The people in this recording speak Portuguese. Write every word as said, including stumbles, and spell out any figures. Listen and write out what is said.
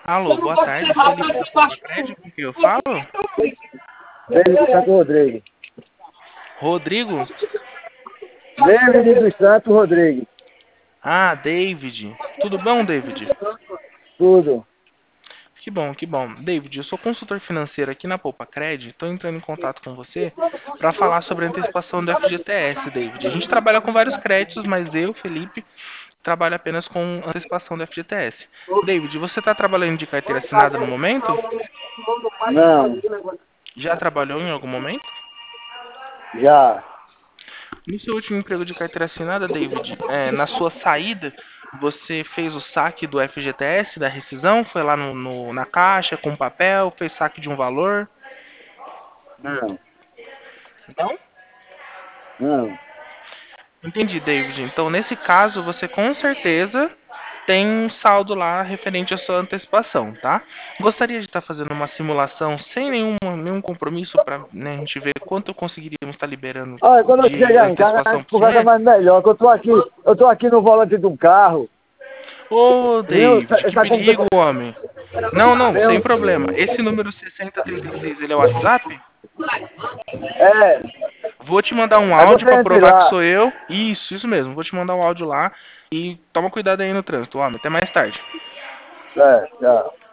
Alô, boa tarde, Felipe da Poupa Crédito, com quem eu falo? David Santo Rodrigues. Rodrigo? David dos Santos Rodrigues. Ah, David. Tudo bom, David? Tudo. Que bom, que bom. David, eu sou consultor financeiro aqui na Poupa Crédito, estou entrando em contato com você para falar sobre a antecipação do F G T S, David. A gente trabalha com vários créditos, mas eu, Felipe, trabalho apenas com antecipação do F G T S. David, você está trabalhando de carteira assinada no momento? Não, Já trabalhou em algum momento? já. No seu último emprego de carteira assinada, David, é, na sua saída, você fez o saque do F G T S, da rescisão? Foi lá no, no- na caixa com papel, fez saque de um valor? Não, Não? não. Entendi, David. Então, nesse caso, você com certeza tem um saldo lá referente à sua antecipação, tá? Gostaria de estar fazendo uma simulação sem nenhum, nenhum compromisso para a gente ver quanto conseguiríamos estar liberando Olha, quando eu de chegar em casa, a antecipação gente para o conversa senhor? mais melhor, que eu tô aqui, eu tô aqui no volante de um carro. Ô, Viu? David, Tá, que tá com... perigo, homem. Não, não, sem Viu? problema. Esse número sessenta trinta e seis, ele é o WhatsApp? É, Vou te mandar um aí áudio você pra entre provar que lá. sou eu. Isso, isso mesmo. Vou te mandar um áudio lá e toma cuidado aí no trânsito, homem. Até mais tarde. É, tchau.